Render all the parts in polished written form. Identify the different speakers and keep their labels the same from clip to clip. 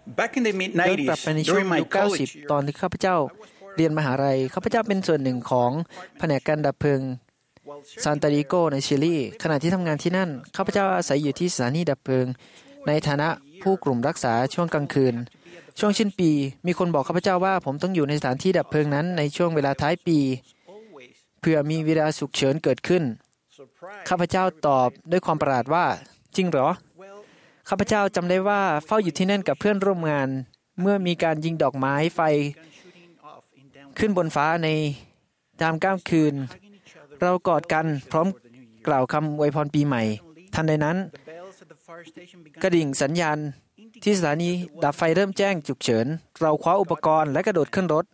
Speaker 1: ย้อนกลับไปในช่วงยุค 90 ตอนที่ข้าพเจ้าเรียนมหาลัยข้าพเจ้าเป็นส่วนหนึ่งของแผนกการดับเพลิงซานตาดิโกในชิลีขณะที่ทำงานที่นั่นข้าพเจ้าอาศัยอยู่ที่สถานีดับเพลิงในฐานะผู้กลุ่มรักษาช่วงกลางคืนช่วงสิ้นปีมีคนบอกข้าพเจ้าว่าผมต้องอยู่ในสถานที่ดับเพลิงนั้นในช่วงเวลาท้ายปีเพื่อมีเวลาฉุกเฉินเกิดขึ้นข้าพเจ้าตอบด้วยความประหลาดว่าจริงเหรอข้าพเจ้าจำได้ว่าเฝ้าอยู่ที่นั่นกับเพื่อนร่วมงานเมื่อมีการยิงดอกไม้ไฟขึ้นบนฟ้าในยามค่ำคืนเรากอดกันพร้อมกล่าวคำอวยพรปีใหม่ทันใดนั้นกระดิ่งสัญญาณที่สถานีดับไฟเริ่มแจ้งฉุกเฉินเราคว้าอุปกรณ์และกระโดดขึ้นรถ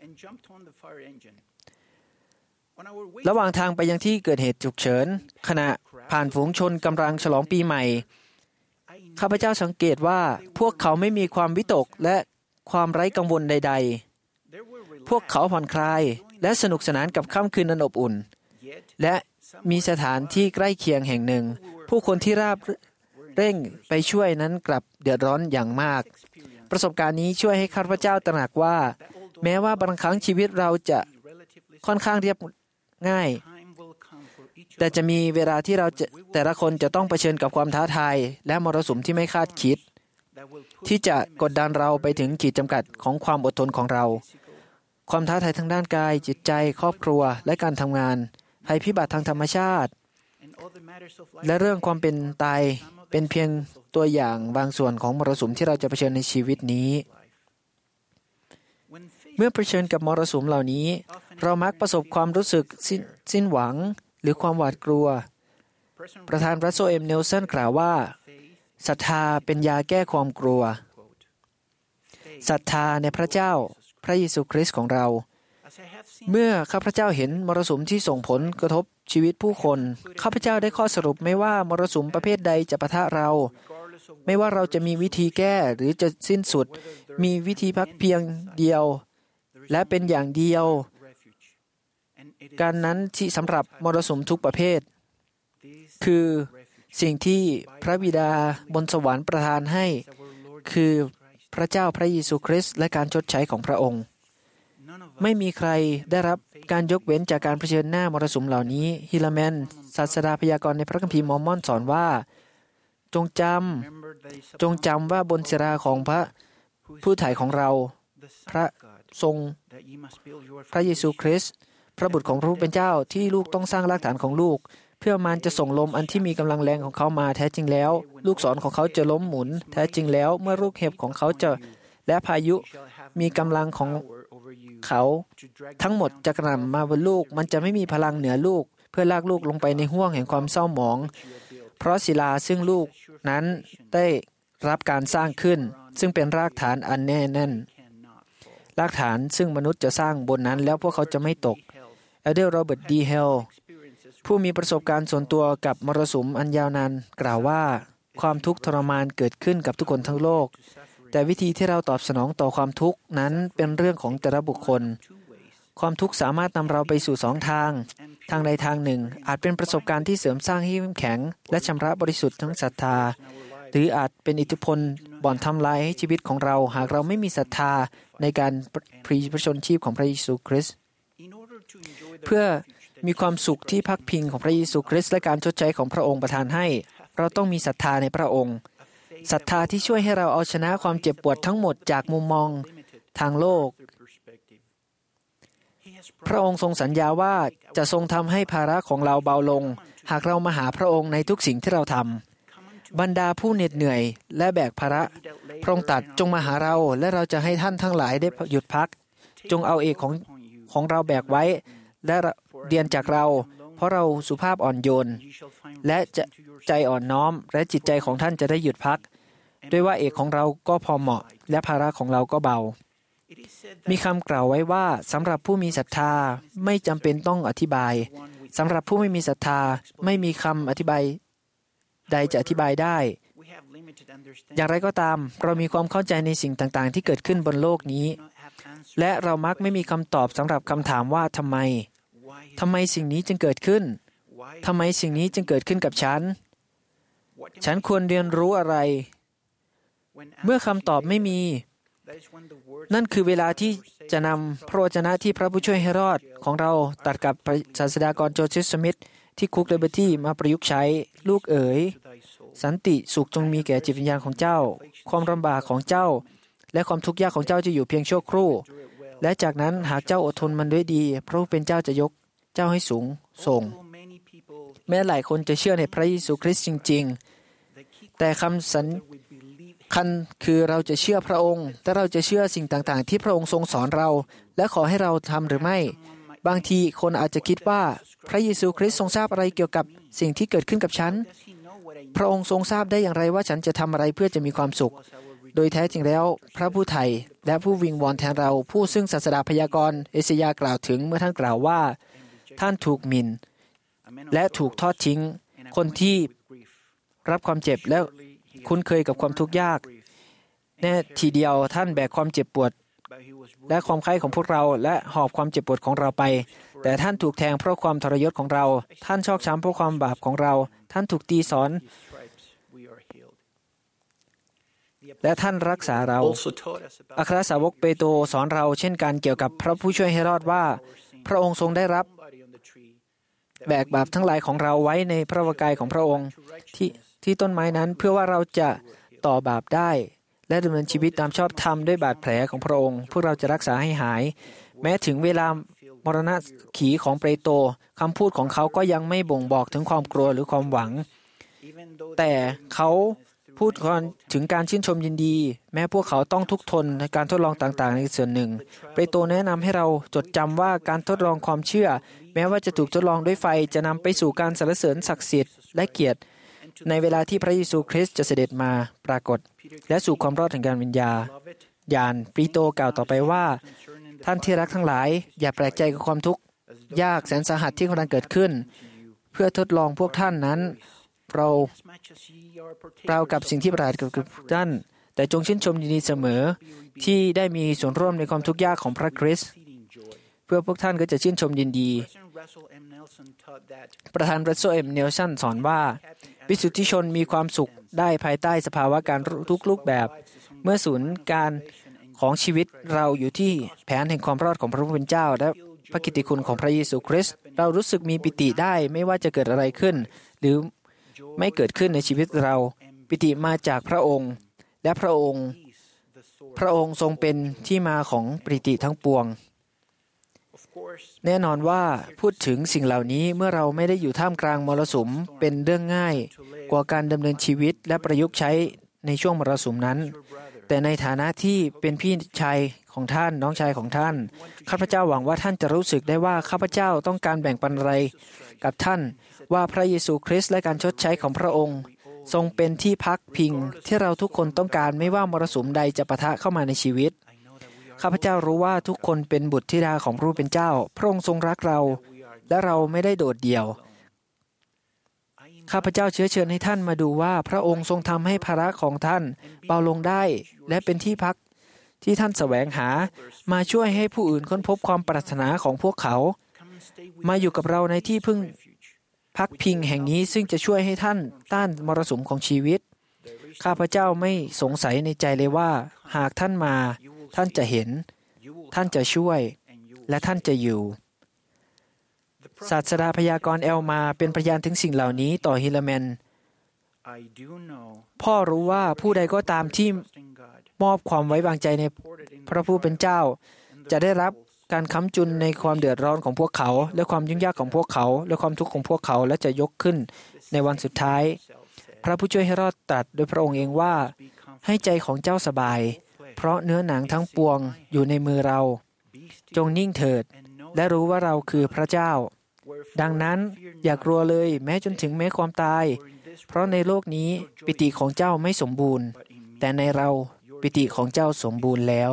Speaker 1: ระหว่างทางไปยังที่เกิดเหตุฉุกเฉินขณะผ่านฝูงชนกำลังฉลองปีใหม่ข้าพเจ้าสังเกตว่าพวกเขาไม่มีความวิตกและความไร้กังวลใดๆพวกเขาผ่อนคลายและสนุกสนานกับค่ำคืนอันอบอุ่นและมีสถานที่ใกล้เคียงแห่งหนึ่งผู้คนที่ราบเร่งไปช่วยนั้นกลับเดือดร้อนอย่างมากประสบการณ์นี้ช่วยให้ข้าพเจ้าตระหนักว่าแม้ว่าบางครั้งชีวิตเราจะค่อนข้างเรียบง่ายแต่จะมีเวลาที่เราแต่ละคนจะต้องเผชิญกับความท้าทายและมรสุมที่ไม่คาดคิดที่จะกดดันเราไปถึงขีดจำกัดของความอดทนของเราความท้าทายทางด้านกายจิตใจครอบครัวและการทำงานภัยพิบัติทางธรรมชาติและเรื่องความเป็นตายเป็นเพียงตัวอย่างบางส่วนของมรสุมที่เราจะเผชิญในชีวิตนี้เมื่อเผชิญกับมรสุมเหล่านี้เรามักประสบความรู้สึกสิ้นหวังหรือความหวาดกลัวประธานรัสโซเอ็มเนลสันกล่าวว่าศรัทธาเป็นยาแก้ความกลัวศรัทธาในพระเจ้าพระเยซูคริสต์ของเราเมื่อข้าพเจ้าเห็นมรสุมที่ส่งผลกระทบชีวิตผู้คนข้าพเจ้าได้ข้อสรุปไม่ว่ามรสุมประเภทใดจะปะทะเราไม่ว่าเราจะมีวิธีแก้หรือจะสิ้นสุดมีวิธีพักเพียงเดียวและเป็นอย่างเดียวการนั้นที่สำหรับมรสุมทุกประเภทคือสิ่งที่พระบิดาบนสวรรค์ประทานให้คือพระเจ้าพระเยซูคริสต์และการชดใช้ของพระองค์ไม่มีใครได้รับการยกเว้นจากการเผชิญหน้ามรสุมเหล่านี้ฮิลาแมนศาสดาพยากรณ์ในพระคัมภีร์มอร์มอนสอนว่าจงจำว่าบนศิลาของพระผู้ไถ่ของเราพระทรงพระเยซูคริสต์พระบุตรของพระผู้เป็นเจ้าที่ลูกต้องสร้างรากฐานของลูกเพื่อมันจะส่งลมอันที่มีกำลังแรงของเขามาแท้จริงแล้วลูกศรของเขาจะล้มหมุนแท้จริงแล้วเมื่อลูกเห็บของเขาจะและพายุมีกำลังของเขาทั้งหมดจะกระหน่ำมาบนลูกมันจะไม่มีพลังเหนือลูกเพื่อลากลูกลงไปในห้วงแห่งความเศร้าหมองเพราะศิลาซึ่งลูกนั้นได้รับการสร้างขึ้นซึ่งเป็นรากฐานอันแน่แน่นรากฐานซึ่งมนุษย์จะสร้างบนนั้นแล้วพวกเขาจะไม่ตกเอเดลโรเบิร์ตดีเฮลผู้มีประสบการณ์ส่วนตัวกับมรสุมอันยาวนานกล่าวว่าความทุกข์ทรมานเกิดขึ้นกับทุกคนทั้งโลกแต่วิธีที่เราตอบสนองต่อความทุกข์นั้นเป็นเรื่องของแต่ละบุคคลความทุกข์สามารถนำเราไปสู่สองทางใดทางหนึ่งอาจเป็นประสบการณ์ที่เสริมสร้างให้เข้มแข็งและชำระบริสุทธิ์ทั้งศรัทธาหรืออาจเป็นอิทธิพลบ่อนทำลายให้ชีวิตของเราหากเราไม่มีศรัทธาในการพรีพระชนชีพของพระเยซูคริสต์เพื่อมีความสุขที่พักพิงของพระเยซูคริสต์และการชดใช้ของพระองค์ประทานให้เราต้องมีศรัทธาในพระองค์ศรัทธาที่ช่วยให้เราเอาชนะความเจ็บปวดทั้งหมดจากมุมมองทางโลกพระองค์ทรงสัญญาว่าจะทรงทำให้ภาระของเราเบาลงหากเรามาหาพระองค์ในทุกสิ่งที่เราทำบรรดาผู้เหน็ดเหนื่อยและแบกภาระพระองค์ตรัสจงมาหาเราและเราจะให้ท่านทั้งหลายได้หยุดพักจงเอาเอกของเราแบกไว้และเรียนจากเราเพราะเราสุภาพอ่อนโยนและใจอ่อนน้อมและจิตใจของท่านจะได้หยุดพักด้วยว่าเอกของเราก็พอเหมาะและภาระของเราก็เบามีคำกล่าวไว้ว่าสำหรับผู้มีศรัทธาไม่จำเป็นต้องอธิบายสำหรับผู้ไม่มีศรัทธาไม่มีคำอธิบายใดจะอธิบายได้อย่างไรก็ตามเรามีความเข้าใจในสิ่งต่างๆที่เกิดขึ้นบนโลกนี้และเรามักไม่มีคำตอบสำหรับคำถามว่าทำไมสิ่งนี้จึงเกิดขึ้นทำไมสิ่งนี้จึงเกิดขึ้นกับฉันควรเรียนรู้อะไรเมื่อคำตอบไม่มีนั่นคือเวลาที่จะนำพระวจนะที่พระผู้ช่วยให้รอดของเราตัดกับศาสดากรโจเซฟสมิธที่คุกเลเบอร์ตี้มาประยุกต์ใช้ลูกเอ๋ยสันติสุขจงมีแก่จิตวิญญาณของเจ้าความลำบากของเจ้าและความทุกข์ยากของเจ้าจะอยู่เพียงชั่วครู่และจากนั้นหากเจ้าอดทนมันด้วยดีพระผู้เป็นเจ้าจะยกเจ้าให้สูงส่งแม้หลายคนจะเชื่อในพระเยซูคริสต์จริงๆแต่คำสำคัญคือเราจะเชื่อพระองค์แต่เราจะเชื่อสิ่งต่างๆที่พระองค์ทรงสอนเราและขอให้เราทำหรือไม่บางทีคนอาจจะคิดว่าพระเยซูคริสต์ทรงทราบอะไรเกี่ยวกับสิ่งที่เกิดขึ้นกับฉันพระองค์ทรงทราบได้อย่างไรว่าฉันจะทำอะไรเพื่อจะมีความสุขโดยแท้จริงแล้วพระผู้ไถ่และผู้วิงวอนแทนเราผู้ซึ่งศาสดาพยากรณ์เอสยากล่าวถึงเมื่อท่านกล่าวว่าท่านถูกหมิ่นและถูกทอดทิ้งคนที่รับความเจ็บและคุ้นเคยกับความทุกข์ยากแน่ทีเดียวท่านแบกความเจ็บปวดและความไข้ของพวกเราและหอบความเจ็บปวดของเราไปแต่ท่านถูกแทงเพราะความทรยศของเราท่านชอกช้ำเพราะความบาปของเราท่านถูกตีสอนและท่านรักษาเราอัครสาวกเปโตรสอนเราเช่นกันเกี่ยวกับพระผู้ช่วยให้รอดว่าพระองค์ทรงได้รับแบกบาปทั้งหลายของเราไว้ในพระวกายของพระองค์ที่ต้นไม้นั้นเพื่อว่าเราจะต่อบาปได้และดำเนินชีวิตตามชอบธรรมด้วยบาดแผลของพระองค์พวกเราจะรักษาให้หายแม้ถึงเวลามรณะขีของเปโตรคำพูดของเขาก็ยังไม่บ่งบอกถึงความกลัวหรือความหวังแต่เขาพูดถึงการชื่นชมยินดีแม้พวกเขาต้องทุกข์ทนในการทดลองต่างๆในส่วนหนึ่งเปโตรแนะนำให้เราจดจำว่าการทดลองความเชื่อแม้ว่าจะถูกทดลองด้วยไฟจะนำไปสู่การสรรเสริญศักดิ์สิทธิ์และเกียรติในเวลาที่พระเยซูคริสต์จะเสด็จมาปรากฏและสู่ความรอดแห่งการวิญญาณเปโตรกล่าวต่อไปว่าท่านที่รักทั้งหลายอย่าแปลกใจกับความทุกข์ยากแสนสาหัสที่กำลังเกิดขึ้นเพื่อทดลองพวกท่านนั้นเรากับสิ่งที่ประหลาดกับท่านแต่จงชื่นชมยินดีเสมอที่ได้มีส่วนร่วมในความทุกข์ยากของพระคริสต์เพื่อพวกท่านก็จะชื่นชมยินดีประธานรัสโซเอ็มเนลสันสอนว่าวิสุทธิชนมีความสุขได้ภายใต้สภาวะการทุกรูปแบบเมื่อศูนย์การของชีวิตเราอยู่ที่แผนแห่งความรอดของพระผู้เป็นเจ้าและพระกิตติคุณของพระเยซูคริสต์เรารู้สึกมีปิติได้ไม่ว่าจะเกิดอะไรขึ้นหรือไม่เกิดขึ้นในชีวิตเราปิติมาจากพระองค์และพระองค์ทรงเป็นที่มาของปิติทั้งปวงแน่นอนว่าพูดถึงสิ่งเหล่านี้เมื่อเราไม่ได้อยู่ท่ามกลางมรสุมเป็นเรื่องง่ายกว่าการดำเนินชีวิตและประยุกต์ใช้ในช่วงมรสุมนั้นแต่ในฐานะที่เป็นพี่ชายของท่านน้องชายของท่านข้าพเจ้าหวังว่าท่านจะรู้สึกได้ว่าข้าพเจ้าต้องการแบ่งปันอะไรกับท่านว่าพระเยซูคริสต์และการชดใช้ของพระองค์ทรงเป็นที่พักพิงที่เราทุกคนต้องการไม่ว่ามรสุมใดจะปะทะเข้ามาในชีวิตข้าพเจ้ารู้ว่าทุกคนเป็นบุตรธิดาของพระผู้เป็นเจ้าพระองค์ทรงรักเราและเราไม่ได้โดดเดี่ยวข้าพเจ้าเชื้อเชิญให้ท่านมาดูว่าพระองค์ทรงทำให้ภาระของท่านเบาลงได้และเป็นที่พักที่ท่านแสวงหามาช่วยให้ผู้อื่นค้นพบความปรารถนาของพวกเขามาอยู่กับเราในที่พึ่งพักพิงแห่งนี้ซึ่งจะช่วยให้ท่านต้านมรสุมของชีวิตข้าพเจ้าไม่สงสัยในใจเลยว่าหากท่านมาท่านจะเห็นท่านจะช่วยและท่านจะอยู่ศาสดาพยากรณ์เอลมาเป็นพยานถึงสิ่งเหล่านี้ต่อฮิลแมนพ่อรู้ว่าผู้ใดก็ตามที่มอบความไว้วางใจในพระผู้เป็นเจ้าจะได้รับการค้ำจุนในความเดือดร้อนของพวกเขาและความยุ่งยากของพวกเขาและความทุกข์ของพวกเขาและจะยกขึ้นในวันสุดท้ายพระผู้ช่วยให้รอดตรัสโดยพระองค์เองว่าให้ใจของเจ้าสบายเพราะเนื้อหนังทั้งปวงอยู่ในมือเราจงนิ่งเถิดและรู้ว่าเราคือพระเจ้าดังนั้นอย่ากลัวเลยแม้จนถึงแม้ความตายเพราะในโลกนี้ปิติของเจ้าไม่สมบูรณ์แต่ในเราปิติของเจ้าสมบูรณ์แล้ว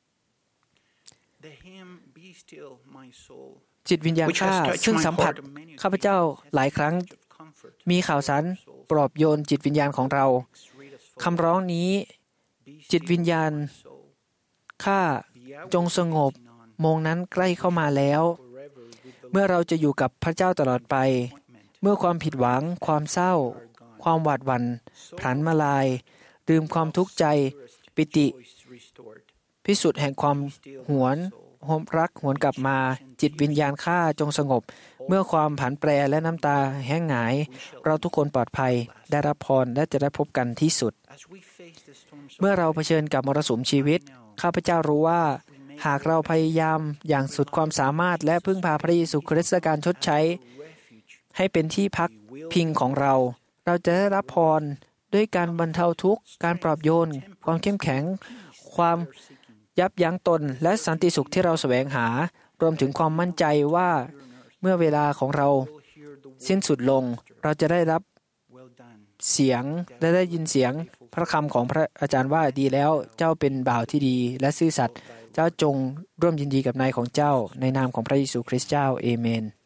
Speaker 1: จิตวิญญาณข้าซึ่งสัมผัสข้าพเจ้าหลายครั้งมีข่าวสารปลอบโยนจิตวิญญาณของเราคำร้องนี้จิตวิญญาณข้าจงสงบโมงนั้นใกล้เข้ามาแล้วเมื่อเราจะอยู่กับพระเจ้าตลอดไปเมื่อความผิดหวังความเศร้าความหวาดหวั่นพลันมาลายลืมความทุกข์ใจปิติพิสุทธิ์แห่งความหวนรักหวนกลับมาจิตวิญญาณข้าจงสงบเมื่อความผันแปรและน้ำตาแห้งหายเราทุกคนปลอดภัยได้รับพรและจะได้พบกันที่สุดเมื่อเราเผชิญกับมรสุมชีวิตข้าพเจ้ารู้ว่าหากเราพยายามอย่างสุดความสามารถและพึ่งพาพระเยซูคริสต์การชดใช้ให้เป็นที่พักพิงของเราจะได้รับพรด้วยการบรรเทาทุกข์การปลอบโยนความเข้มแข็งความยับยั้งตนและสันติสุขที่เราแสวงหารวมถึงความมั่นใจว่าเมื่อเวลาของเราสิ้นสุดลงเราจะได้รับเสียงและได้ยินเสียงพระคำของพระอาจารย์ว่าดีแล้วเจ้าเป็นบ่าวที่ดีและซื่อสัตย์เจ้าจงร่วมยินดีกับนายของเจ้าในนามของพระเยซูคริสต์เจ้าเอเมน